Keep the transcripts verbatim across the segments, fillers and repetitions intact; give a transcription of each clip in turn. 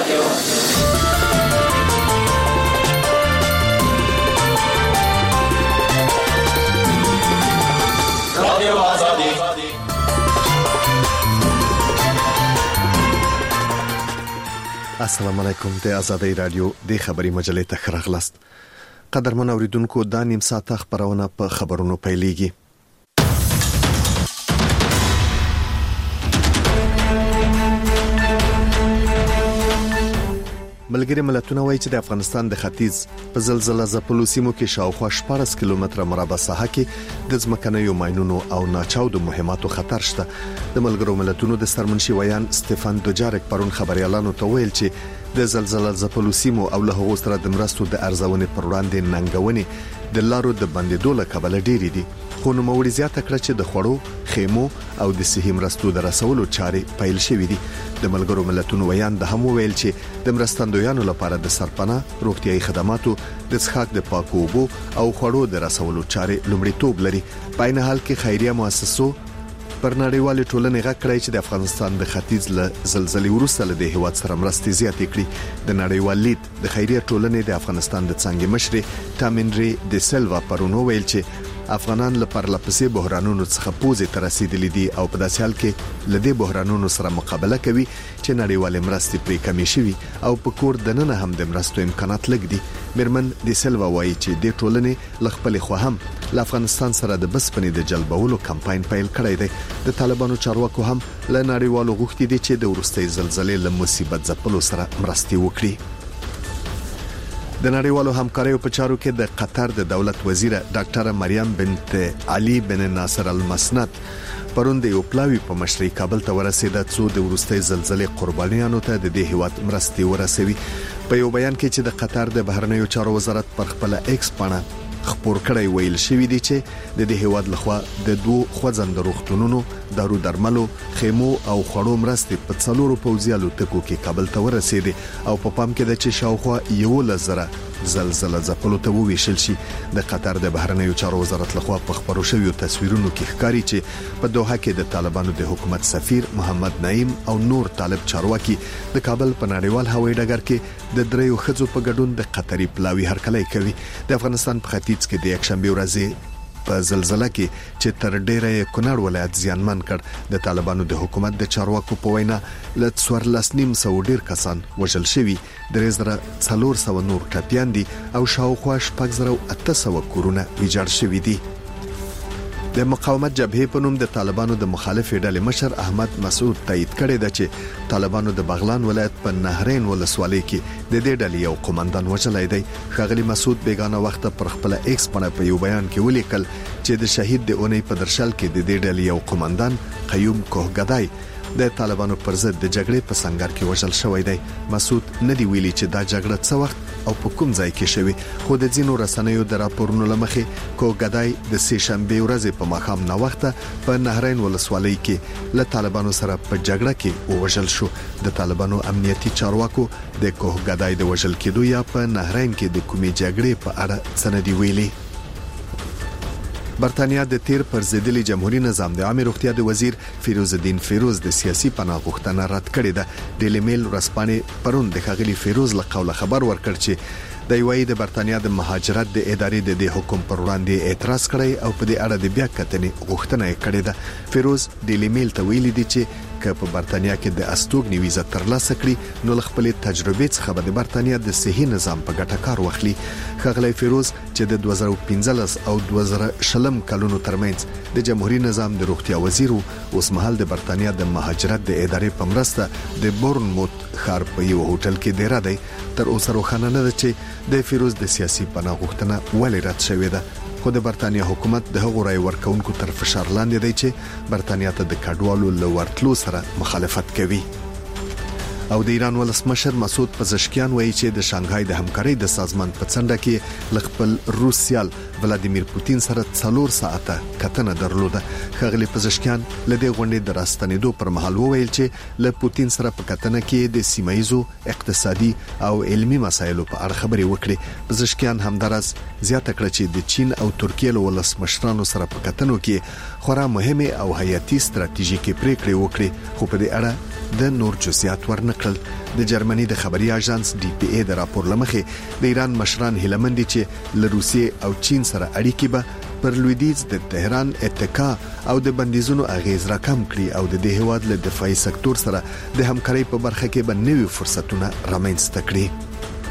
رادیو آزادی. السلام علیکم. د آزادۍ رادیو د خبري مجلې ته خراغلاست. قدرمن اوریدونکو، دا نیم ساعت خبرونه په خبرونو پیلېږي. ملګری ملتونه وایي چې د افغانستان د ختیځ په زلزلہ ځپلو سیمو کې شاوخوا شپږ کیلومتره مربع ساحه کې د ځمکنیو ماینونو او ناچاودو مهماتو خطر شته. د ملګرو ملتونو د سرمنشي ویان سټيفن دوجارک پرون خبريالانو ته ویل چې د زلزلہ ځپلو سیمو او له هغو سره د مرستو د ارزونې پر وړاندې ننګونې د لارو د بندیدو له کبله ډېری دي. خو نو موري زیاته کړ چې د خړو خیمو او د صحي مرستو د رسولو چارې پیل شوې دي. د ملګرو ملتونو ویان د هم ویل چې د مرستندویانو لپاره د سرپناه روغتيایي خدماتو د څښاک د پاکو اوبو او خړو د رسولو چارې لومړیتوب لري. په عین حال کې خیریه مؤسسو پر نړیوال ټولنې غږ کړی چې د افغانستان د ختیځ له زلزلې وروسته له هیواد سره مرستې زیاتې کړي. د نړیوال لید د خیریه ټولنې د افغانستان د څنګه مشر تامینری د سلوا پرونو ویل چې افغانان لپاره لپسې بحرانونو څخه پوزې تر رسیدلې دي او په داسې حال کې لدې بحرانونو سره مقابله کوي چې نړیوال مرستې پرې کمې شوي او په کور دننه هم د مرستو امکانات لږ دي. مرمن د سلوا وایي چې د ټولنې لخپل خو هم ل افغانستان سره د بسپنې د جلبولو کمپاین پیل کړی دی. د طالبانو چارواکو هم له نړیوالو غوښتي دي چې د ورستۍ زلزلې له مصیبت ځپلو سره مرستې وکړي. د نړیوالو همکاریو په چارو کې د قطر د دولت وزیره ډاکټر مریم بنت علي بن ناصر المسند پرون د یو پلاوی په مشرۍ کابل ته ورسېده څو د ورستۍ زلزلې قربانیانو ته د دې هیواد مرستې ورسوي. په یو بیان کې چې د قطر د بهرنیو چارو وزارت پر خپل ایکس پاڼه خبر کړی ویل شوی دی چې د دې هیواد لخوا د دوه خوځند روغتونونو دارو درملو خیمو او خړو مرستې په څلورو پوځیالو ټکو کې کابل ته ورسېدي او په پام کې د چې شاوخوا یو لزره زلزلہ ځپلو ته وویشل شي. د قطر د بهرنیو چارو وزارت لخوا په خبرو شویو تصویرونو کې ښکاري چې په دوحه کې د طالبانو د حکومت سفیر محمد نعیم او نور طالب چارواکي د کابل په نړیوال هوایي ډګر کې د دریو خځو په ګډون د قطري پلاوی هرکلی کوي. د افغانستان په ختیځ کې د یکشنبه ورځې په زلزلہ کې چې تر ډیره کونړ ولایت زیانمن کړ د طالبانو د حکومت د چارواکو په وینا ل څوارلس نیم سو ډیر کسان وژل شوي، درې زره څلور سو نور ټپيان دي او شاوخوا شپږ زره اته سو کورونه ویجاړ شوي دي. د مقاومت جبهې په نوم د طالبانو د مخالفې ډلې مشر احمد مسعود تایید کړی دی چې طالبانو د بغلان ولایت په نهرین ولسوالۍ کې د دې ډلې یو قومندان وژلی دی. ښاغلي مسعود بیگانه وخت پر خپل ایکس باندې په یو بیان کې ولیکل چې د شهید د اونۍ په درشل کې د دې ډلې یو قومندان قیوم کوهګدای د طالبانو پر ضد د جګړې په سنگر کې وژل شوی دی. مسعود ندی ویلي چې دا جګړه څه وخت او په کوم ځای کې شوی، خو د ځینو رسنیو د راپورونو لمخې کوهګدای د سه شنبه ورځې په ماښام نه وخت په نهرین ولسوالۍ کې له طالبانو سره په جګړه کې وژل شو. د طالبانو امنیتي چارواکو د کوهګدای د وژل کېدو یا په نهرین کې د کومې جګړې په اړه سندې ویلي. برتانیا د تیر پر ضدلی جمهوریت نظام د عامه روغتیا د وزیر فیروز الدین فیروز د سیاسي پناه غوښتنه رد کړې ده. ډیلی میل ورځپاڼې پرون د خغلی فیروز له قوله خبر ورکړ چې د یوې د برتانیا د مهاجرت د ادارې د دې حکم پر وړاندې اعتراض کړی او په دې اړه د بیا کتنې غوښتنه کړې ده. فیروز ډیلی میل ته ویلي دی چې که په برتانیا کې د استوګنی ویزه ترلاسه کړي نو خپل تجربې څخه به د برتانیا د صحي نظام په ګټه کار واخلي. خغلی فیروز چې د دوه زره پنځلس او دوه زره شلم کلونو ترمنځ د جمهوریت نظام د روغتیا وزیر اوس مهال د برتانیا د مهاجرت د ادارې په مرسته د بورنموت ښار په یو هوټل کې ډیر دی. تر اوسه روښانه نه ده چې د فیروز د سیاسي پناه غوښتنه ولې رد شوې ده، خو د برتانیا حکومت د هغو رای ورکونکو تر فشار لاندې دی چې برتانیا ته د کډوالو لورتلو سره مخالفت کوي. او د ایران ولسمشر مسعود پزشکیان وایي چې د شانګهای د همکارۍ د سازمان په څنډه کې خپل روس سیال ولادیمیر پوتین سره څلور ساعته کتنه درلوده. خغلی پزشکیان لدې غونډې د راستنېدو پر مهال وویل چې له پوتین سره په کتنه کې د سیمایزو اقتصادي او علمي مسایلو په اړه خبرې وکړي. پزشکیان همدارس زیاته کړه چې د چین او ترکیه له ولسمشرانو سره په کتنو کې خورا مهمه او حیاتي ستراتیژیکي پریکړې وکړي، خو په دې اړه د نور جزئیات ورنکړل. د جرمني د خبري اژانس ډي پی ای د راپور لمخې د ایران مشران هیلمند دي چې له روسیې او چین سره اړیکې به پر لویدیځ د تهران اتکا او د بندیزونو اغیز راکم کړي او د دې هواد له دفاعي سکتور سره د همکارۍ په برخه کې به نوي فرصتونه رامنځته کړي.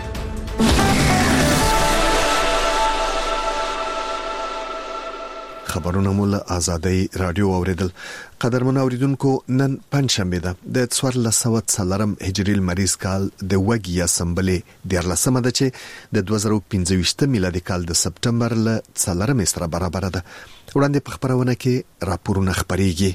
خبرونه مول آزادۍ رادیو اوریدل. قدرمن اوریدونکو، نن پنځشنبه ده د څوارلس سوه څلورم هجري لمریز کال د وګي اسمبلې د لسمه ده چې د دوه زره پنځه ویشت میلادي کال د سپټمبر ل څلورمې سره برابر ده. وړاندې په خبرونه کې راپورونه خبريږي.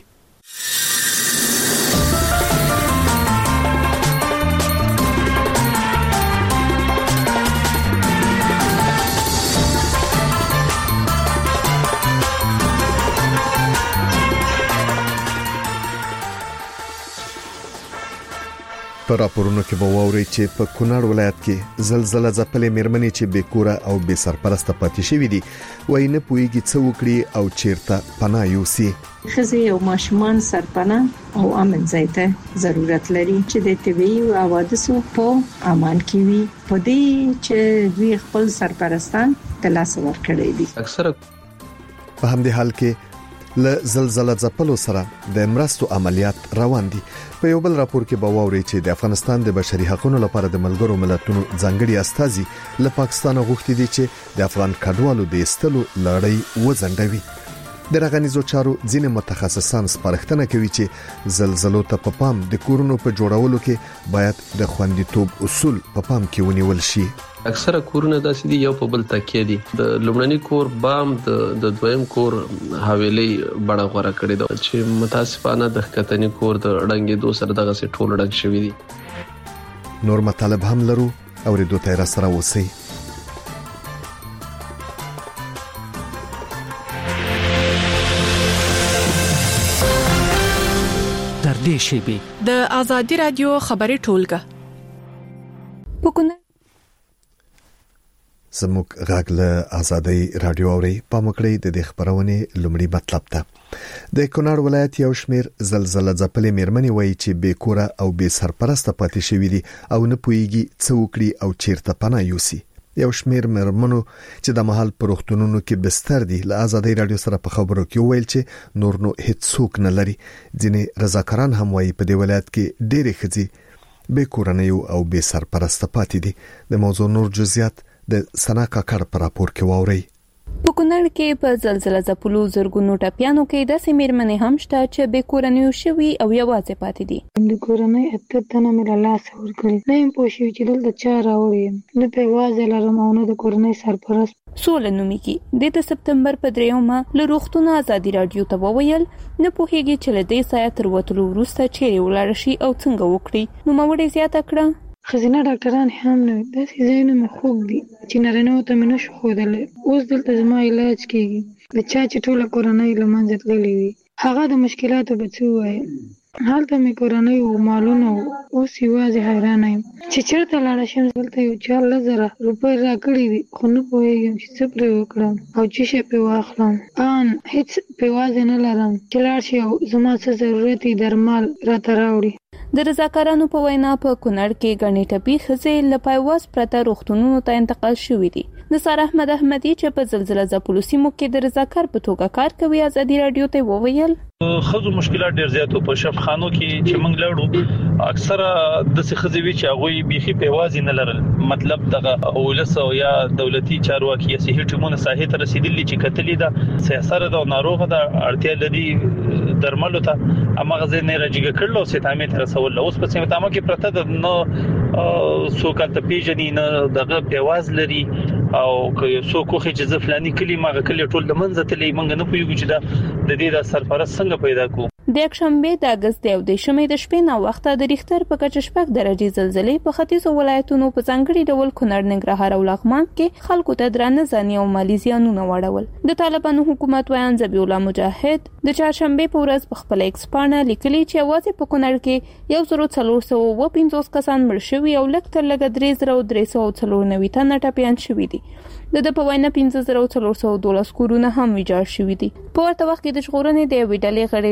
په راپورونو کې به واوري چې په کونړ ولایت کې زلزلہ ځپلې میرمنې چې بیکوره او بې سرپرسته پاتې شوې دي وایي نه پوهیږي څه وکړي او چیرته پناه یوسي. ښځې او ماشومان سرپناه او امن ځای ته ضرورت لري چې د طبيعي حوادثو په امان کې وي، په دې چې دوی خپل سرپرستان ترلاسه ورکړي دي. اکثره په همدې حال کې له زلزلہ ځپلو سره د مرستو عملیات روان دي. په یو بل راپور کې به واوري چې د افغانستان د بشري حقوقو لپاره د ملګرو ملتونو ځانګړي استازي له پاکستان غوښتي دي چې د افغان کډوالو د استلو لړۍ وځنډوي. د رغنیزو چارو ځینې متخصصان سپارښتنه کوي چې زلزلو ته په پام د کورونو په جوړولو کې باید د خوندیتوب اصول په پام کې ونیول شي. اکثره کورونه داسې دي یو په بل تکیه دي. د لومړني کور بام د د دویم کور حویلي بڑا غوړه کړی دا چې متاسفانه د ښکتنی کور د ړنګې دو سره دغه سي ټول ړنګ شوی دي. نور مطالب هم لرو او ردو ته را سره وسی. در دې شی د آزادی رادیو خبري ټولګه پکونه زموږ غږ له آزادۍ رادیو اوري په مکړې د دې خبرونه لومړی مطلب ته. د کونړ ولایت یو شمیر زلزلہ ځپلې میرمنې وایي چې بیکوره او بې سرپرسته پاتې شوې دي او نه پوهیږي څه وکړي او چیرته پناه یوسي. یو شمیر میرمنو چې د محل پروختونونو کې بستر دي له آزادۍ رادیو سره په خبرو کې ویل چې نور نو هیڅ څوک نه لري. ځینې رضاکاران هم وایي په دې ولایت کې ډېرې ښځې بیکورنۍ او بې سرپرسته پاتې دي. د موضوع نور جزئیات د سنا کاکړ پر راپور کې واوري. په کونړ کې په زلزلہ ځپلو زرګونو ټاپیانو کې د سیمرمنې هم شته چې به کورنیو شوي او یوازې پاتې دي. د کورنۍ اته تنه مې له لاسه ورکړي. نه یم پوه شوي چې دلته چا راوړي، نه په یوازې لرم او نه د کورنۍ سرپرست. سوله نومیږي د سپتمبر په دریمه له روغتون آزادي رادیو ته وویل نه پوهیږي چې له دې ځایه تر وتلو وروسته چیرې ولاړ شي او څنګه وکړي. نو موري زیاته کړه خزینه ډاکټران هم نه داسې ځایونه مې خوږ دي چې نارینه ته مې نشو ښودلی. اوس دلته زما علاج کېږي. د چا چې ټوله کورنۍ له منځه تللې وي هغه د مشکلاتو به څه ووایي. هلته مې کورنۍ و مالونه و، اوس یوازې حیرانه یم چې چېرته لاړه شم. دلته یو چا لس زره روپۍ راکړي دي خو نه پوهېږم چې څه پرې وکړم او څه شی پرې واخلم. ان هېڅ په یوازې نه لرم چې لاړ شي او زما څه ضرورت وي درمل راته راوړي. د رضاکارانو په وینا په کونړ کې غنې ټپي ښځې له پایواز پرته روغتونونو ته انتقال شوې دي. نثار احمد احمدي چې په زلزلہ ځپلو سیمو کې د رضاکار په توګه کار کوي آزادي رادیو ته وویل خزو مشکلات ډیر زیات په شفخانو کې چې موږ لړو اکثره د څه خزوي چې هغه بيخي په وازي نه لرل. مطلب دغه اولسو یا دولتي چارواکي یا صحي ټیمونه ساحې ته رسیدلی چې کتلې ده سیاسره د ناروغه د اړتیا لري درملو ته امغه نه راځي کړلو ستامه تر رسول. اوس په سیمه تامه کې پرته د نو سوکال ته پیژنې نه دغه پیواز لري او که سو کوخه چې ځفلانی کلی ماغه کلی ټول د منځ ته لې منګ نه پویږي چې دا د دې د سرپرست څنګه پیدا کو. د یکشنبه د اگست د یو شمې د شپې نو وخت د ریختر په کچه شپږ درجه زلزلې په ختیځو ولایتونو په ځانګړي ډول کونړ ننګرهار او لغمان کې خلکو ته درانه ځاني او مالی زیانونه واړول. د طالبانو حکومت ویان ذبیح الله مجاهد د چهارشنبه په ورځ په خپل ایکس پاڼه لیکلي چې اواز په کونړ کې یو زرو څلور سوه پنځوس کسان مړ شوي او لږ تر لږه درې زره درې سوه څلور نوي تنه ټپیان شوي دي. د د په وینا پنځه زره څلور سوه دولس کورونه هم ویجاړ شوي دي. په ورته وخت کې د ژغورنې د ویډلې غړي ډاکټر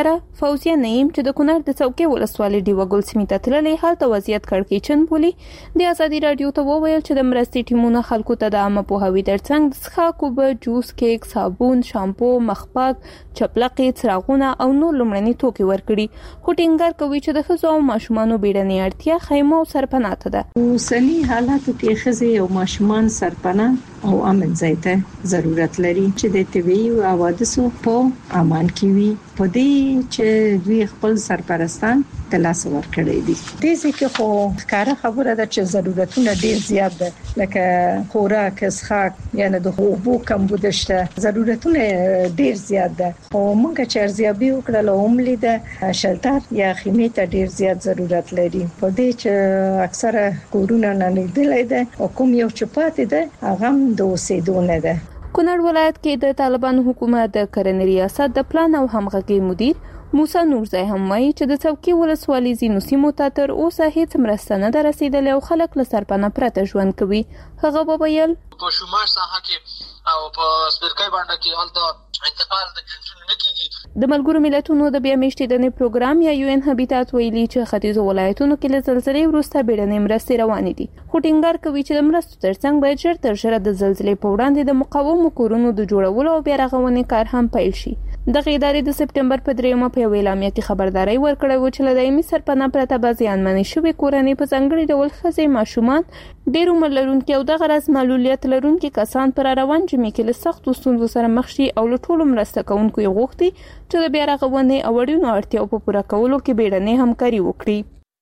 همکاره فوزیه نعیم چې د کونړ د څوکۍ ولسوالۍ ډیوه ګل سیمې ته تللې هلته وضعیت کړکېچن بولي. د ازادي رادیو ته وویل چې د مرستې ټیمونه خلکو ته د عامه پوهاوي ترڅنګ د څښاک اوبه، جوس، کیک، صابون، شامپو، مخپاک، چپلقې، څراغونه او نور لومړني توکي ورکړي. خو ټینګار کوي چې د ښځو او ماشومانو بیړنۍ اړتیا خیمه او سرپناه ته ده. اوسني حالاتو کې ښځې او ماشومان سرپناه او امن ځای ته ضرورت لري چې د طبيعي حوادثو په امان کې وي. په دې چې دوی خپل سرپرستان تلاس ورکړي دي. دې ځکه خو ښکاره خبره ده چې ضرورتونه ډیر زیات دي، لکه خوراک، څښاک، یعنی د اوبو کمبود شته، ضرورتونه ډیر زیات دي. او موږ چې ارزیابي وکړل او وملیده شلټر یا خیمې ته ډیر زیات ضرورت لري. په دې چې اکثره کورونه نه لیدلې ده او کوم یو چپات ده هغه د اوسېدو نه ده. کونړ ولایت کې د طالبانو حکومت د کرنې ریاست د پلان او همغږي مدیر موسی نورزی هم وایي چې د څوکۍ ولسوالۍ ځینو سیمو ته تر اوسه هیڅ مرسته نه ده رسیدلې او خلک له سرپناه پرته ژوند کوي. هغه وویل په شمال ساحه کې او په سپرکای باندې کې هلته انتقال د جنسونو نه کیږي. د ملګرو ملتونو د بیا میشتېدنې پروګرام یا یو ان هابیتات ویلي چې ختیځو ولایتونو کې له زلزلې وروسته بیړنۍ مرستې روانې دي. خو ټینګار کوي چې د مرستو ترڅنګ باید ژر تر ژره د زلزلې په وړاندې د مقاومو کورونو د جوړولو او بیا رغونې کار هم پیل شي. دغه ادارې د سپټمبر په دریمه په یو اعلامیه کې خبرداري ورکړې و چې له دایمي سرپناه پرته به زیانمنې شوې کورنۍ په ځانګړي ډول ښځې، ماشومان، ډېر عمر لرونکي او دغه راز معلولیت لرونکي کسان پر روان جمعې کې له سختو ستونزو سره مخ شي او له ټولو مرسته کوونکو یې غوښتي چې د بیا رغونې او اړینو اړتیاو په پوره کولو کې بیړنۍ همکاري وکړي.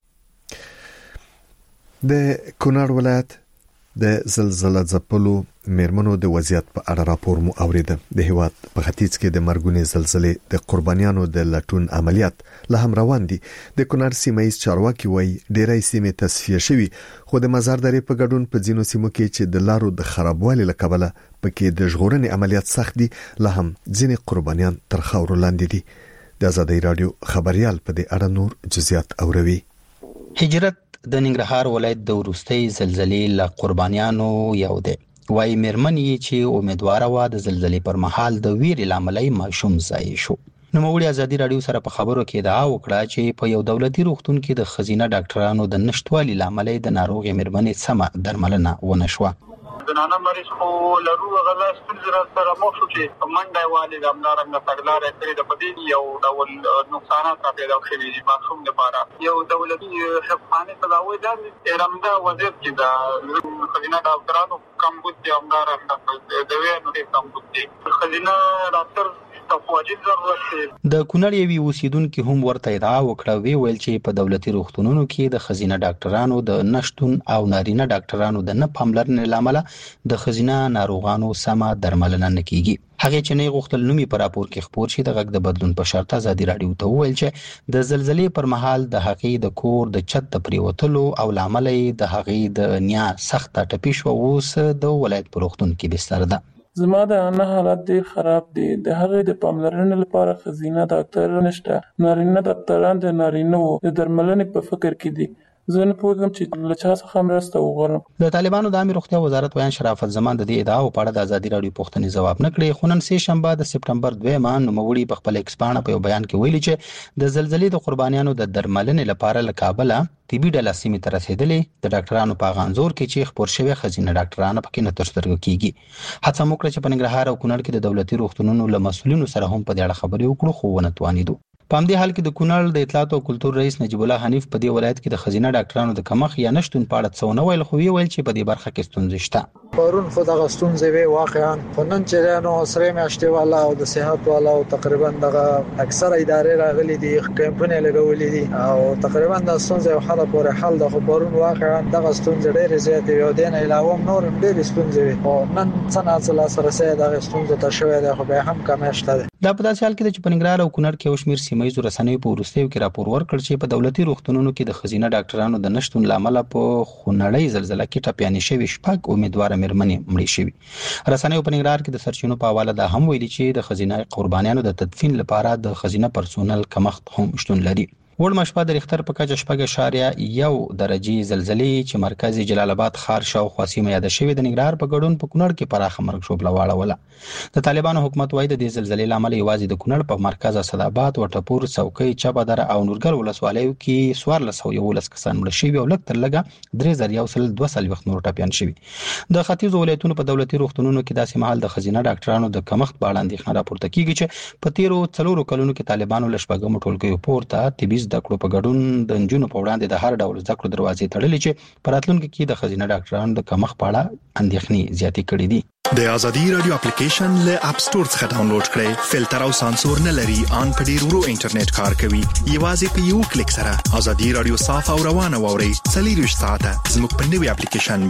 د کونړ ولایت د زلزلې ځپلو میرمنو د وضعیت په اړه راپور مو اوریده. د هیواد په ختیځ کې د مرګونې زلزلې د قربانیانو د لټون عملیات لا هم روان دي. د کونړ سیمایي چارواکي وایي ډېرای سیمې تصفیه شوي، خو د مزار درې په ګډون په ځینو سیمو کې چې د لارو د خرابوالي له کبله پکې د ژغورنې عملیات سخت دي، لا هم ځینې قربانیان تر خاورو لاندې دي. د ازادي رادیو خبريال په دې اړه نور جزئیات اوروي. هجرت د ننګرهار ولایت د وروستۍ زلزلې له قربانیانو یو دی. وای میرمنې چې امیدواره و د زلزلې پر مهال د ویرې لاملای ماشوم ځای شو. نو موږ ازادي رادیو سره په خبرو کې ادعا وکړه چې په یو دولتي روغتون کې د خزینه ډاکټرانو د نشټوالي لاملای د ناروغي میرمنې سمه درملنه ونه شوه. د نانا مریض خو لرو غلا ستونزې سره مخ شو چې منډه والي د امدارنګ تګلارې کړې د پدې یو ډول نقصانات را پیدا شوي دي ماشوم لپاره. یو دولتي حفظخانه تداوی د ارمدا وزیر چې د خزینه ډاکټرانو کمبود دي امدارنګ د وینې کمبود دي خزینه ډاکټر د کونړ یوې اوسیدونکو هم ورته ادعا وکړه، وی ویل چې په دولتي روغتونونو کې د خزینه ډاکټرانو د نشټون او نارینه ډاکټرانو د نه پاملرنې لامل د خزینه ناروغانو سمه درملنه نه کیږي. هغه چې نه غوښتل نومي په راپور کې خبر شي د غږ د بدلون په شرط ازادي رادیو ته ویل چې د زلزلې پر مهال د هغې د کور د چت د پریوتلو او لامل د هغې د نیا سخت ټپي شو اوس د ولایت په روغتون کې بستر ده. زما د انا حالت ډیر خراب دي. د هغې د پاملرنې لپاره خزینه ډاکټر نشته. نارینه ډاکټران د نارینه د درملنې په فکر کې دي. زه نه پوهیږم چې له چا څخه مرسته وغواړم. د طالبانو د عامه روغتیا وزارت ویان شرافت زمان د دې ادعا په اړه د ازادي رادیو پوښتنې ځواب نه کړی، خو نن سه شنبه د سپټمبر دویمه نوموړي په خپل ایکس پاڼه په یو بیان کې ویلي چې د زلزلې د قربانیانو د درملنې لپاره له کابل طبي ډله سیمې ته رسیدلې د ډاکټرانو په غانزور کې چې خبر شوی خزینه ډاکټرانو پکې نه ترسترګو کیږي. هڅه موکړه چې په ننګرهار او کونړ کې د دولتي روغتونونو له مسولینو سره هم په دې اړه خبرې وکړو، خو ونه توانیدو. په همدې حال کې د کونړ د اطلاعات او کلتور رئیس نجیب الله حنیف په دې ولایت کې د خزینه ډاکټرانو د کمښت یا نشټون په اړه څه ونه ویل، خو ویل چې په دې برخه کې ستونزې شته. پرون خو دغه ستونزې وي واقعا، خو نن چې نو سره میاشتې والا او د صحت والا او تقریبا دغه اکثره ادارې راغلي دي، کمپنۍ لګولې دي او تقریبا د ستونزې حل پورې حل د خو پرون واقعا دغه ستونزې ډېرې زیاتې وي او دین علاوه نور ډېرې ستونزې وي او نن څنګه څه سره سره دغه ستونزې ته شوې ده، خو به هم کمه شته. دا په داسې حال کې چې په ننګرهار او کونړ کې یو شمېر سیمایي رسنیو په وروستیو کې راپور ورکړ چې په دولتي روغتونونو کې د خزینه ډاکټرانو د نشټون لامل په خونړۍ زلزلې کې ټپيانې شوي شپږ امیدواره میرمنې مړې شوي. رسنیو په ننګرهار کې د سرچینو په حواله دا هم ویلي چې د خزینه قربانیانو د تدفین لپاره د خزینه پرسونل کمښت هم شتون لري. وړمه شپه د ریختر په کچه شپږ اشاریه یو درجه زلزلې چې مرکز جلال آباد ښار شاوخوا سیمه یاد شوې د ننګرهار په ګډون په کونړ کې پراخه مرګ شوبله واړوله. د طالبانو حکومت وايي د دې زلزلې لامل یوازې د کونړ په مرکز اسداباد، وټپور، څوکۍ، چبدر او نورګل ولسوالیو کې څوارلس سوه یولس کسان مړه شوي او لږ تر لږه درې زره یو سل دوه څلوېښت نور ټپیان شوي. د ختیځو ولایتونو په دولتي روغتونونو کې داسې مهال د ښځینه ډاکټرانو د کمښت په اړه اندېښنه راپورته کیږي چې په تیرو څلورو کلونو کې طالبانو له شپږمو ټولګیو پورته طبي زده کړو په ګډون د نجونو په وړاندې د هر ډول زده کړو دروازې تړلې چې په راتلونکي کې د ښځینه ډاکټرانو د کمښت په اړه اندېښنې زیاتې کړې دي. د ازادي رادیو اپلیکیشن له اپ ستور څخه ډاونلوډ کړئ. فلټر او سانسور نه لري، ان په ډیر ورو انټرنیټ کار کوي. یوازې په یو کلیک سره ازادي رادیو صاف او روانه واورئ. څلور ساعته زموږ په نوي اپلیکیشن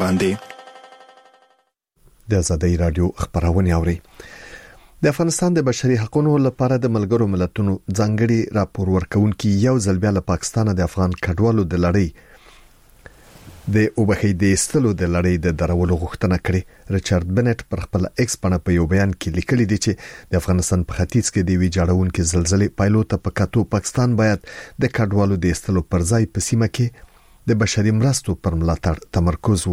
باندې د ازادي رادیو خبرونه اورئ. د افغانستان د بشري حقوقو لپاره د ملګرو ملتونو ځانګړي راپور ورکونکي یو ځل بیا له پاکستان د افغان کډوالو د لړۍ د اوبخې استلو د لړۍ د درولو غوښتنه کړې. ریچارډ بنټ پر خپل ایکس باندې په یو بیان کې لیکلي دی چې د افغانستان په ختیځ کې د وی جوړونکو زلزلې پایلو ته په کاتو پاکستان باید د کډوالو د استلو پر ځای په سیمه کې د بشري مرستو پر ملاتړ تمرکز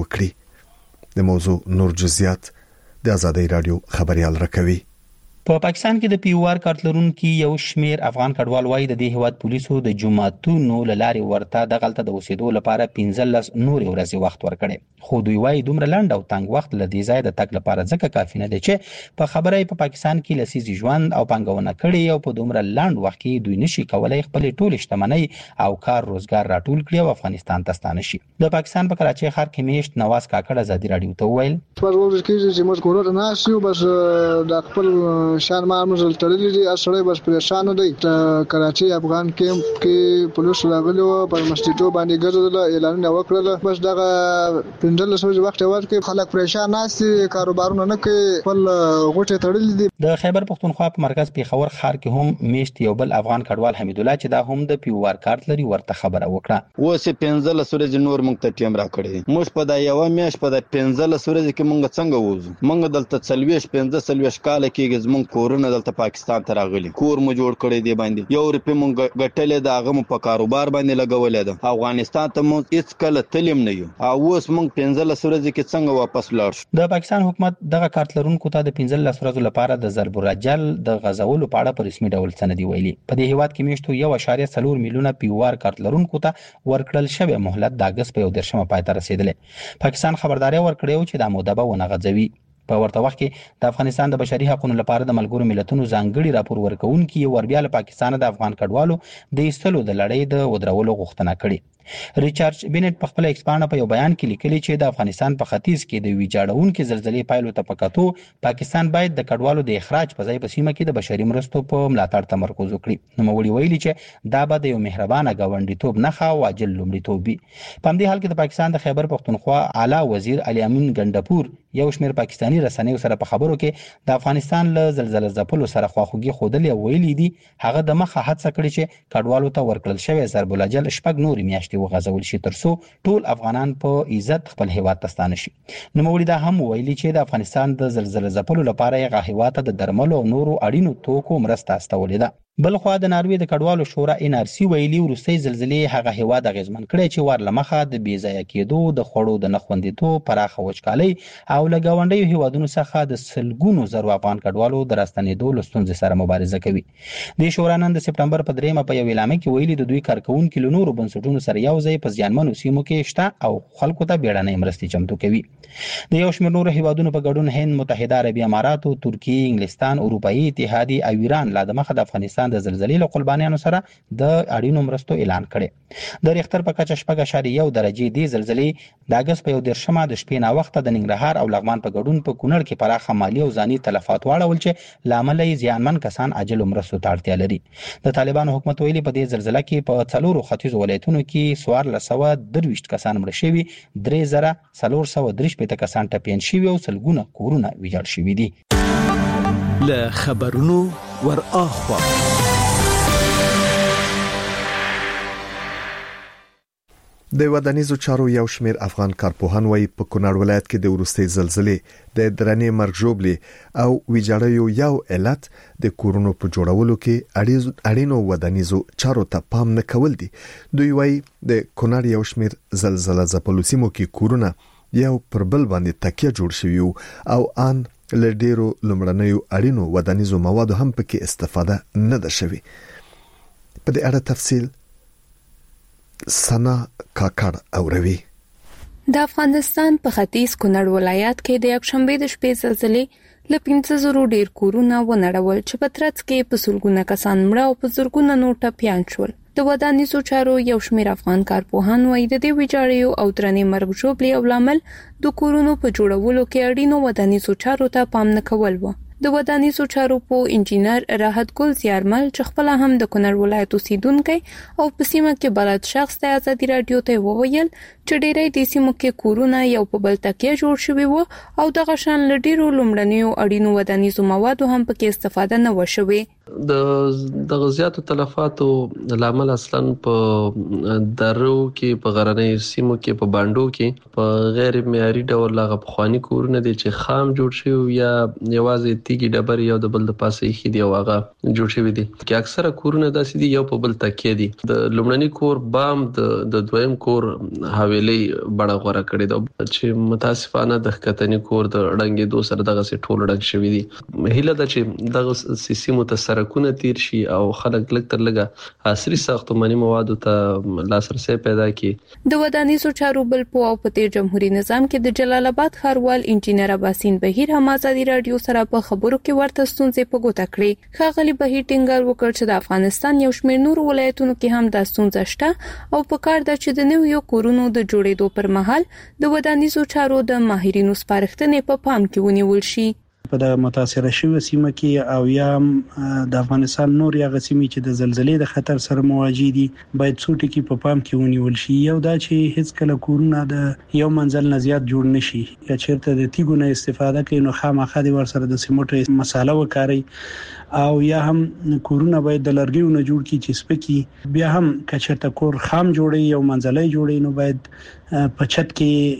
وکړي. د موضوع نور جزئیات د ازادي رادیو خبريال راکوي. په پاکستان کې د پی او آر کارت لرونکي یو شمیر افغان کډوال وايي د دې هیواد پولیسو د جمعتونو لاري ورته د غلطه د اوسېدو لپاره پنځلس نور ورځې وخت ورکړي. خو دوی وايي دومره لاند او تنگ وخت لدې ځای د تک لپاره ځکه کافي نه دی چې په خبره په پاکستان کې لسیزي ژوند او پنګونه کړي او په دومره لاند وخت کې دوی نشي کولای خپل ټول شتمنۍ او کار روزګار راټول کړي او افغانستان ته ستانه شي. د پاکستان په کراچۍ ښار کې میشت نواز کاکړ ازادي رادیو ته وویل پرورش کې چې موږ کورونه نه شو بس د خپل شان ما مزل تړلې دي اصلي بس پریشان دي. کراچۍ افغان کیمپ کې پولیس راغلي و پر مسجدو باندې ګرځول اعلان وکړل بس دغه پندل سوځ وخت ورکې خلک پریشان ناسي کاروبارونه نه کوي خپل غوټه تړلې دي. د خیبر پختونخوا په مرکز پیښور ښار کې هم میشت یو بل افغان کډوال حمید الله چې دا هم د پی او آر کارت لري ورته خبره وکړه. اوس پنځل سورج نور مونږ ته ټیم را کړی موږ په دا یو میاش په دا پنځل سورج کې مونږ څنګه ووزو مونږ دلته څلويش پنځه څلويش کال کې زمونږ کورونه دلته پاکستان ته راغلي کور مو جوړ کړی دی باندې یو روپې مونږ ګټلې دا هغه په کاروبار باندې لګولې ده. افغانستان ته مونږ هیڅ کله تلم نه یو او اوس مونږ پنځل سورج کې څنګه واپس لاړ شو. د پاکستان حکومت دغه کارت لرونکو ته د پنځل ورځو لپاره د ضرب الرجل د غزولو په اړه په رسمي ډول سندې ویلي. په دې هیواد کې میشتو یو اشاریه څلور میلیونه پی او آر کارت لرونکو ته ورکړل شوی مهلت د اگست په یو درشمه پای ته رسیدلې. پاکستان خبرداري ورکړې چې دا موده به ونه غځوي. په ورته وخت کې د افغانستان د بشري حقوقو لپاره د ملګرو ملتونو ځانګړي راپور ورکونکي وربیا له پاکستان د افغان کډوالو د ایستلو د لړۍ د ودرولو غوښتنه کړې. ریچارډ بنټ په خپل ایکس باندې په یو بیان کې لیکلي چې د افغانستان په ختیځ کې د ویجاړونکو زلزلې پایلو ته پکاتو پاکستان باید د کډوالو د اخراج په ځای په سیمه کې د بشري مرستو په ملاتړ تمرکز وکړي. نو وړي ویلي چې دا به د یو مهربانه غونډیتوب نه خو واجل لومړیتوب وي. په همدې حال کې د پاکستان د خیبر پختونخوا اعلی وزیر علي امین ګندپور یو شمیر پاکستانی رسنیو سره په خبرو کې د افغانستان له زلزلې ځپلو سره خواخوږي خودلې ویلي دي هغه د مخه هڅه کړې چې کډوالو ته ورکړل شوی ضرب الجل شپږ نور میاشتې وغځول شي ترڅو ټول افغانان په عزت خپل هیواد ته ستانه شي. نو موږ دا هم ویلي چې د افغانستان د زلزلې ځپلو لپاره یې هغه هیواد ته د درملو او نورو اړینو توکو مرسته استولې ده. بل خو د ناروې د کډوالو شورا ان ار سی ویلي ورستۍ زلزلې هغه هیواد غزمن کړي چې ور لمخه د بې ځای کېدو د خړو د نخوندیتو پراخه وچکالي او لګاونډي هیوادونو څخه د سلګونو زر افغان کډوالو د راستنېدو لستونځ سره مبارزه کوي. د شورا نن د سپټمبر په دریمه په یو اعلان کې ویلي د دوی کارکونکو له نورو بنسټونو سره یو ځای په ځانمنو سیمو کې شته او خلکو ته بیړنۍ مرستې چمتو کوي. د یو شمېر نورو هیوادونو په ګډون هند، متحده عربي اماراتو، ترکیه، انګلستان، اروپאי اتحادیه او ایران لا د مخه د افغانستان د زلزلې له قربانیانو سره د اړینو مرستو اعلان کړي. د ریختر په کچه شپږ اشاریه یو درجه دی زلزلې د اگست په یو درشمه د شپې نا وخت د ننګرهار او لغمان په ګډون په کونړ کې پراخه مالی او ځاني تلفات واړول چې لامل یې زیانمن کسان عاجل مرستو ته اړتیا لري. د طالبانو حکومت ویلي په دې زلزلې کې په څلورو ختیځو ولایتونو کې څوارلس سوه درویشت کسان مړه شوي، درې زره څلور سوه درې شپېته کسان ټپیان شوي او سلګونه کورونه ویجاړ شوي دي. له خبرونو ور اخوا د ودانیزو چارو یو شمیر افغان کارپوهان وايي په کونړ ولایت کې د ورستي زلزلې د درنې مرګ ژوبلې او ویجاړیو یو علت د کورونو په جوړولو کې اړینو ودانیزو چارو ته پام نه کول دي. دوی وايي د کونړ یو شمیر زلزلہ ځپلو سیمو کې کورونه یو پر بل باندې تکیه جوړ شوی او ان لډیرو لمړنیو اړینو ودانیزو موادو هم پکې استفاده نه ده شوی. په دې اړه تفصیل سنا کاکړ اوروي. د افغانستان په ختیځ کونړ ولایت کې د یکشنبه د شپې زلزلې له پنځه زره ډیر کورونه ونړول چې په ترڅ کې په سلګونه کسان مړه او په زرګونه نور ټپيان شول. د ودانیزو چارو یو شمیر افغان کارپوهان وايي د دې ویجاړیو او درنې مرګ ژوبلې او لامل د کورونو په جوړولو کې اړینو ودانیزو چارو ته پام نه کول و. د ودانیزو چارو په انجینر راحت ګل زیارمل چې خپل هم د کونړ ولایت اوسیدونکو او په سیمه کې بلد شخص د آزادي رادیو ته وویل چې ډېرې د سیمو کې کورونه یو په بل تکیه جوړ شوی وو او د غشان لډیرو لمړنیو اړینو ودانیزو موادو هم پکې استفاده نه وشوي. د د غزياتو تلفاتو لامل اصلا په درو کې په غرنۍ سیمو کې په باندو کې په غیر معیاري ډول لاغه پخوانی کورونه دي چې خام جوړ شوی یا یوازې تیږي ډبر یو د بل د پاسه یې دی او هغه جوړ شوی دي چې اکثره کورونه داسې دي یو په بل تکیه دي. د لومړني کور بام د د دویم کور حویلي بڑا غوړه کړی دا چې متاسفانه د ښکتنی کور د ړنګې دو سره دغه سي ټول ړنګ شوی دي. هیله ده چې دغه سیستم ته سرکونه تیر شي او خلک لږ تر لږه عصري ساختماني موادو ته لاسرسي پیدا کړي. د ودانیزو چارو بل په او په تیر جمهوریت نظام کې د جلال آباد ښاروال انجینر عباسین بهیر هم آزادي رادیو سره په خبرو کې ورته ستونزې په ګوته کړې. ښاغلي بهیر ټینګار وکړ چې د افغانستان یو شمېر نور ولایتونو کې هم د ستونزې شته او په کار ده چې د نویو کورونو د جوړېدو پر مهال د ودانیزو چارو د ماهرینو سپارښتنې په پام کې ونیول شي. په د متاثره شوی سیمه کې او یا د افغانستان نور یا غسیمي چې د زلزلې د خطر سره مواجه دي باید څو ټکي په پام کې ونیول شي. یو دا چې هیڅ کله کورونه د یو منزل نه زیات جوړ نشي یا چیرته د تیګو نه استفاده کوي نو خامخا د ور سره د سیمټو مساله وکاري او یا هم کورونه باید د لرګیو نه جوړ کی چې سپکی بیا هم کچرته کور خام جوړي یو منزلي جوړي نو باید په چت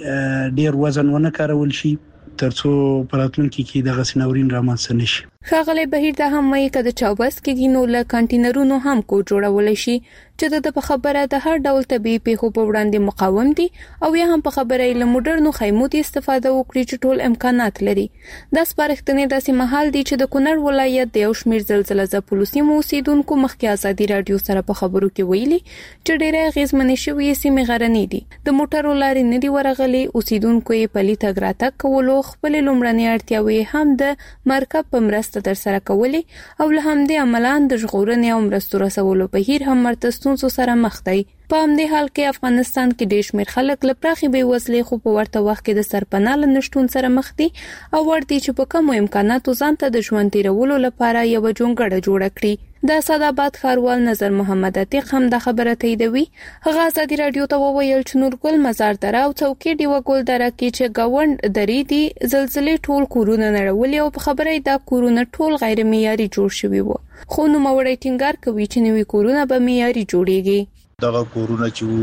کې ډیر وزن ونه کارول شي ترڅو پراتونکو کې د غسنورین رامنځته نشي. ښاغلي بهیر دا هم وایي چې د چاوبس کې نو له کانټینرونو هم کو جوړول شي چې د په خبره د هر ډول طبي پیښو په وړاندې مقاوم دي او یا هم په خبره له موډرنو خیمو استفاده وکړي چې ټول امکانات لري. دا سپارښتنې داسې مهال دي چې د کونړ ولایت د یو شمیر زلزلہ ځپلو سیمو اوسیدونکو مخکې آزادي رادیو سره په خبرو کې ویلي چې ډېرې غیزمنې شوې سیمې غرنۍ دي. د موټرو لارې نه دی ورغلي اوسیدونکو یې پلي تګ راتګ کولو خپل لومړنۍ اړتیاوې هم د مرکب په مرسته تر سره کولی او له همدې عملاً د ژغورنې او مرستو رسولو بهیر هم مرته ستونزو سره مخ دی. په همدې حال کې افغانستان کې ډېر شمېر خلک له پراخې بېوزلۍ خو په ورته وخت کې د سرپناه له نشتون سره مخ دي او ورته چې په کمو امکاناتو ځان ته د ژوند تیرولو لپاره یو جونګړه جوړه کړي. د اسداباد ښاروال نظر محمد عتیق هم د خبره تاییدوي. هغه آزادي رادیو ته وویل چې نورګل مزار دره او څوکۍ ډیوه ګل دره کې چې گاوند درې دي زلزلې ټول کورونه نړولې او په خبره دا کورونه ټول غیر معیاري جوړ شوي وو. خو نو موري ټینګار کوي چې نوې کورونه به معیاري جوړيږي. دغه کورونه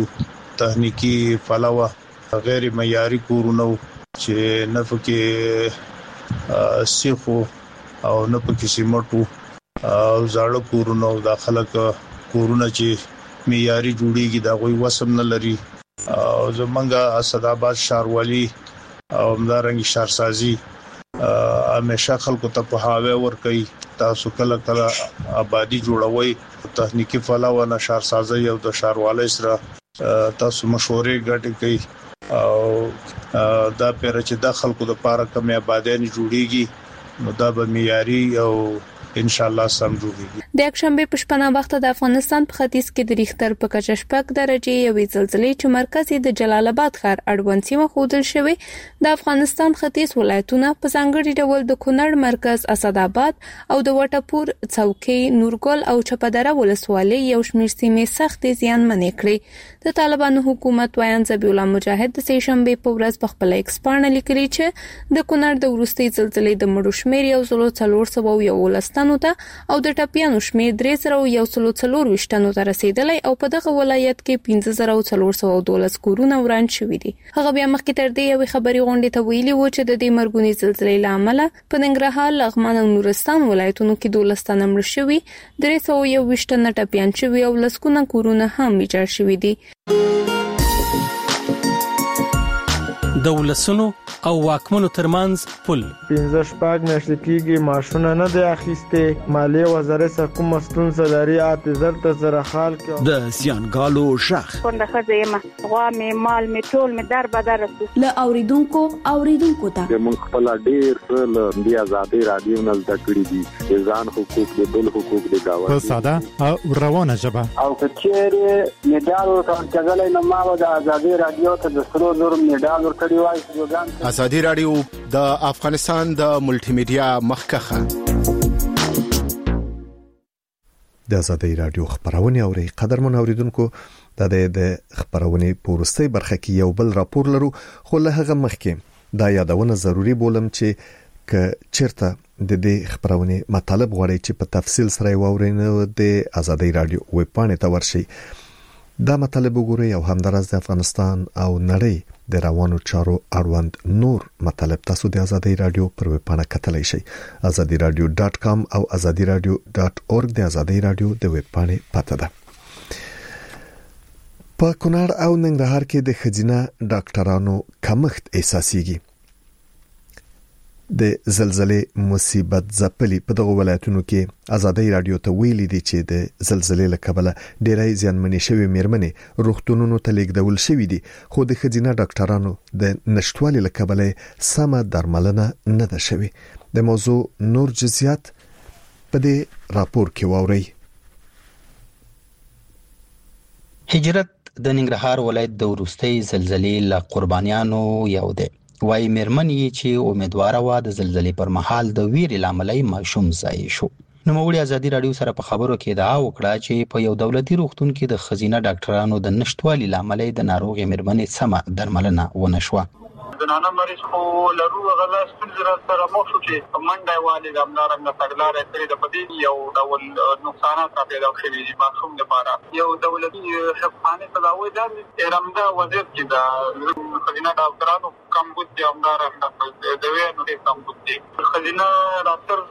چې تخنیکی فلوه غیر معیاري کورونه چې نه پکې سیخو او نه پکې سیمټو او زاړه کورونه او داخله کورونه چې معیاري جوړیږي دا غوي وسم نه لري او زمونږه اسداباد شهروالي او همدارنګ شهرسازي همیشه خلکو ته په هاوی ور کوي تاسو کله کله آبادی جوړوي تخنیکی فلوه نه شهرسازي او د شهروالۍ سره تاسو مشورې ګټي کوي او دا پیر چې د خلکو د پاره کمه آبادی نه جوړیږي نو دا به معیاري او ان شاء الله سم جوړیږي. د یکشنبه په شپه وخت د افغانستان په ختیځ کې د ریختر په کچه شپږ درجه یوې زلزلې چې مرکز یې د جلال آباد ښار اړوند سیمه ښودل شوی د افغانستان ختیځ ولایتونه په ځانګړي ډول د کونړ مرکز اسداباد او د وټپور څوکۍ نورګل او چپدره ولسوالۍ یو شمېر سیمې سخت زیانمنې کړې. د طالبانو حکومت وایان ذبیح الله مجاهد د سه شنبه په ورځ په خپل ایکس پاڼه لیکلي چې د کونړ د ورستي زلزلې د مړو شمېر یو زلو څلور سوه یو ولستانو ته او د ټپیانو شمیر درې سوه یو سل څلور وشتنو ته رسیدلی او په دغه ولایت کې پنځه زره څلور سوه دولس کورونه وران شوي دي. هغه بیا مخکې تر دې یوې خبري غونډې ته ویلي و چې د دې مرګونی زلزلې له امله په ننګرهار، لغمان او نورستان ولایتونو کې دولس تنه مړه شوي، درې سوه یو وشتنه ټپیان شوي او لسګونه کورونه هم ویجاړ شوي دي. د ولسونو او واکمنو ترمنځ پل پنځه شپږ میاشتې کېږي ماشونه نه دی اخیستې. مالیې وزارت څخه کومه ستونزه لري اته زر ته زره خال کې د زیانګالو ژغ څنګه ښځه یم غوا مې مال مې ټول مې در بدر رسو له اوریدونکو اوریدونکو ته موږ خپل ډیر څه له دې ازادي رادیو نه زده کړی دي، ځان حقوق دي، بل حقوق دي دا په ساده او روانه ژبه. او کچېره میډال ورکړل نو ما د ازادي رادیو ته د سرو نور میډال ورکړی. ازادي رادیو د افغانستان د ملټي میډیا مخکخه د ازادي رادیو خبرونه اوري. قدرمن اوریدونکو د د خبرونه پورستي برخه کې یو بل راپور لرو، خو له هغه مخکې دا یادونه ضروری بولم چې ک چیرته د دې خبرونه مطلب غواړي چې په تفصیل سره وورینو د ازادي رادیو ویب پاڼې ته ورشي. دا مطلب وګورئ او همدارس د افغانستان او نړۍ د روانو چارو اړوند نور مطلب تاسو د ازادي رادیو پر ویب پاڼه کتلی شئ. ازادي رادیو ډاټ کام او ازادي رادیو ډاټ اورګ د ازادي رادیو د ویب پاڼې پته ده. په کونړ او ننګرهار کې د خزینه ډاکټرانو کمښت احساسيږي. د زلزلې مصیبت ځپلي په دغه ولایتونو کې ازادي رادیو ته ویلي دي چې د زلزلې له کبله ډېرای زیانمنې شوی میرمنې روغتونونو ته لیږدول شوې دي، خو د خزینه ډاکټرانو د نشټوالي له کبله سمه درملنه نه ده شوې. د موضوع نور جزئیات په دې راپور کې واورئ. هجرت د ننګرهار ولایت د وروستۍ زلزلې له قربانیانو یو دی. وای میرمن یې چې امیدواره و د زلزلې پر مهال د ویرې لاملای ماشوم ځای شو. نو موږ ازادي رادیو سره په خبرو کې دا وکړه چې په یو دولتي روغتون کې د خزینه ډاکټرانو د نشټوالي لاملای د ناروغي میرمنې سمه درملنه ونه شوه. د نانا مریض خو لرو غلا ستونزې سره مخ شو چې منډه والي د املارم نه تګلارې کړې د پدې یو ډول نقصانات را پیدا شوي دي ماشوم لپاره. یو دولتي حفظخانه تداوی د ارمدا وزیر چې د خزینه ډاکټرانو کم بوت دي املارم د دوی نو کم بوت دي خزینه ډاکټر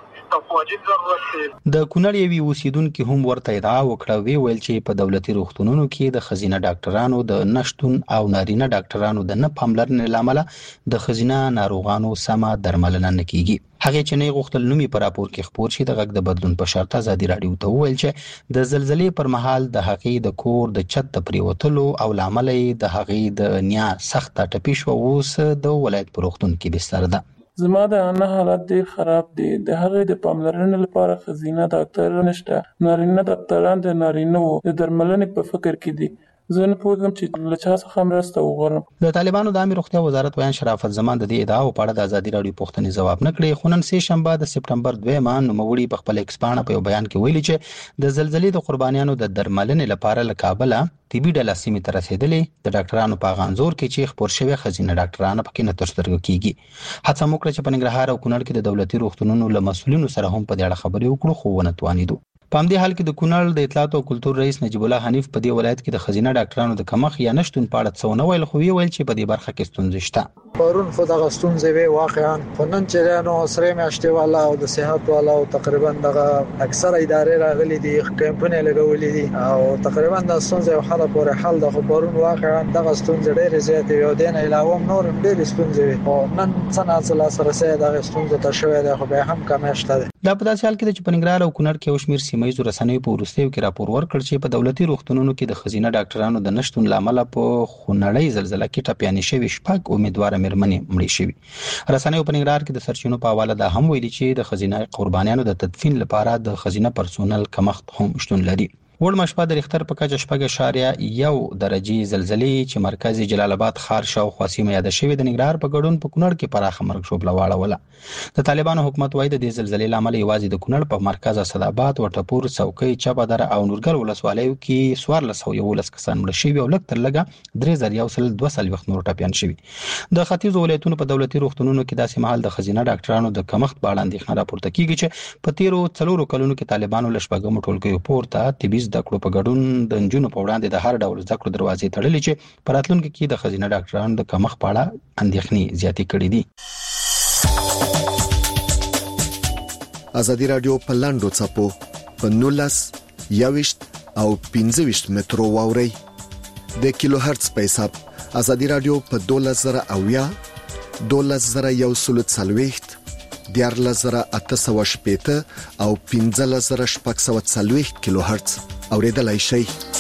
د کونړ یوې اوسیدونکو هم ورته ادعا وکړه، وی ویل چې په دولتي روغتونونو کې د خزینه ډاکټرانو د نشټون او نارینه ډاکټرانو د نه پاملرنې لامل د خزینه ناروغانو سمه درملنه نه کیږي. هغه چې نه غوښتل نومي پر راپور کې خبر شي د غږ د بدلون په شرط ازادي رادیو ته ویل چې د زلزلې پر مهال د هغې د کور د چت پریوتلو او لامل د هغې د نیا سخت ټپي شو، اوس د ولایت په روغتون کې بستر ده. زما د انا حالت ډیر خراب دي. د هغې د پاملرنې لپاره خزینه ډاکټر نشته. نارینه ډاکټران د نارینه د درملنې په فکر کې دي. زه نه پوهیږم چې له چا څخه مرسته وغواړم. د طالبانو د عامه روغتیا وزارت ویان شرافت زمان د دې ادعا په اړه د ازادي رادیو پوښتنې ځواب نه کړی، خو نن سه شنبه د سپټمبر دویمه نوموړي په خپل ایکس پاڼه په بیان کې ویلي چې د زلزلې د قربانیانو د درملنې لپاره له کابل طبي ډله سیمې ته رسیدلې. د ډاکټرانو په غانزور کې چې خبر شوی خزینه ډاکټرانو پکې نه ترسترګو کیږي. هڅه وکړه چې په ننګرهار او کونړ کې د دولتي روغتونونو له مسؤلینو سره هم په دې اړه خبرې وکړو، خو ونه توانیدو. په همدې حال کې د کونړ د اطلاعات او کلتور رئیس نجیب الله حنیف په دې ولایت کې د خزینه ډاکټرانو د کمښت یا نشټون په اړه څه ونه ویل، خو ویل چې په دې برخه کې ستونزې شته. پرون خو دغه ستونزې وی واقعا خو نن چې نو سره میاشتې والا او د صحت والا او تقریبا دغه اکثر ادارې راغلي دي، کمپنۍ لګولې دي او تقریبا د ستونزې حل پورې حل د خو پرون واقعا دغه ستونزې ډېرې زیاتې یو دین علاوه نور ډېرې ستونزې او نن څنګه څلا سره سره دغه ستونزې ته شوې ده، خو به هم کمه شته. دا په داسې حال کې چې په ننګرهار او کونړ کې اوس میر سیمه ییزو رسنیو په وروستیو کې راپور ورکړ چې په دولتي روغتونونو کې د خزینه ډاکټرانو د نشټون لامل په خونړۍ زلزلې کې ټپيانې شوي شپږ امیدواره میرمنې مړې شوي. رسنیو په ننګرهار کې د سرچینو په حواله دا هم ویلي چې د خزینه قربانیانو د تدفین لپاره د خزینه پرسونل کمښت هم شتون لري. وړ مشپا د ریختر په کچه شپږ اشاریه یو درجه زلزلې چې مرکزی جلال آباد ښار شاوخوا سیمه یاد شوې د ننګرهار په ګډون په کونړ کې پراخه مرګ شوبله واړوله د طالبانو حکومت وایي د دې زلزلې لامل یوازې د کونړ په مرکز اسداباد وټپور څوکۍ چپه دره او نورګل ولسوالیو کې څوارلس سوه یولس کسان مړه شوي او لږ تر لږه درې زره یو سل دوه څلوېښت نور ټپیان شوي. د ختیځو ولایتونو په دولتي روغتونونو کې داسې مهال د ښځینه ډاکټرانو د کمښت په اړه اندېښنه راپورته کیږي چې په تیرو څلورو کلونو کې طالبانو له شپږمو ټولګیو پورته طبي زده کړو په ګډون د نجونو په وړاندې د هر ډول زده کړو دروازې تړلې چې په راتلونکي کې د ښځینه ډاکټرانو د کمښت په اړه اندېښنې زیاتې کړې دي. ازادي رادیو په لاندو چپو په نولس یاوشت او پنځه ویشت مترو واوري د کیلو هرتز په حساب ازادي رادیو په دولس زره اویا دولس زره یو سل څلوېښت دیارلس زره اته سوه شپېته او پنځلس زره شپږ سوه څلوېښت کیلو هرتز اوریدلای شئ.